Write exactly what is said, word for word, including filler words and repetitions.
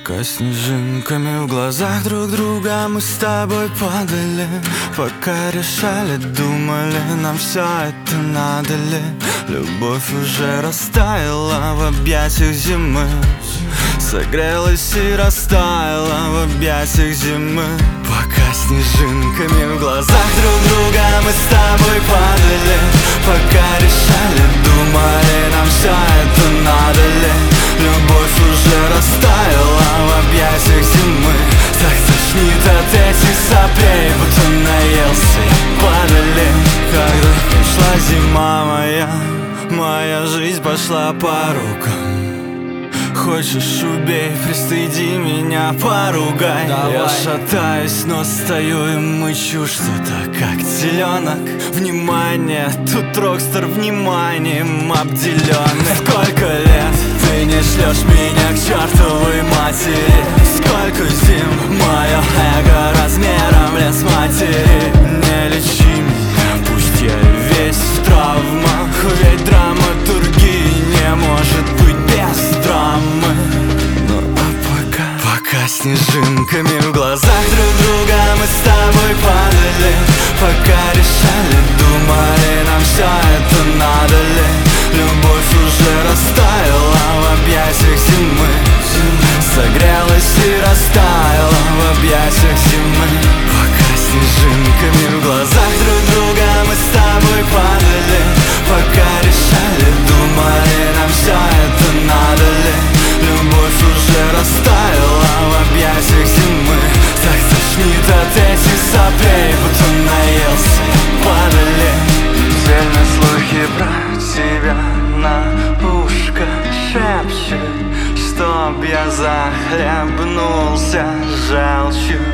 Пока снежинками в глазах друг друга мы с тобой падали, пока решали, думали, нам все это надо ли. Любовь уже растаяла в объятиях зимы, согрелась и растаяла в объятиях зимы. Пока снежинками в глазах друг друга мы с тобой падали, пока решали, думали, нам все это надо ли. Любовь уже растаяла в объятиях зимы, так тошнит от этих соплей, будто наелся и падали. Когда пришла зима моя, моя жизнь пошла по рукам. Хочешь, убей, пристыди меня, поругай. Давай. Я шатаюсь, но стою и мычу что-то, как теленок. Внимание, тут рокстар вниманием обделенный. Сколько лет ты не шлешь меня к чертовой матери? Сколько зим мое эго размером лес матери? Не лечи меня, пусть я весь в травмах, ведь драматургии не может быть без драмы. Ну а пока, пока снежинками в глазах друг друга мы с тобой падали, пока решали, думали, нам все это надо ли. Любовь уже растаяла в объятиях зимы, согрелась и растаяла в объятиях зимы. Пока снежинками в глазах друг друга мы с тобой падали, пока решали, думали, нам все это надо ли. Любовь уже растаяла в объятиях зимы, так тошнит от этих соплей, будто наелся и падали. Сильные слухи про тебя на ушко шепчут, чтоб я захлебнулся желчью.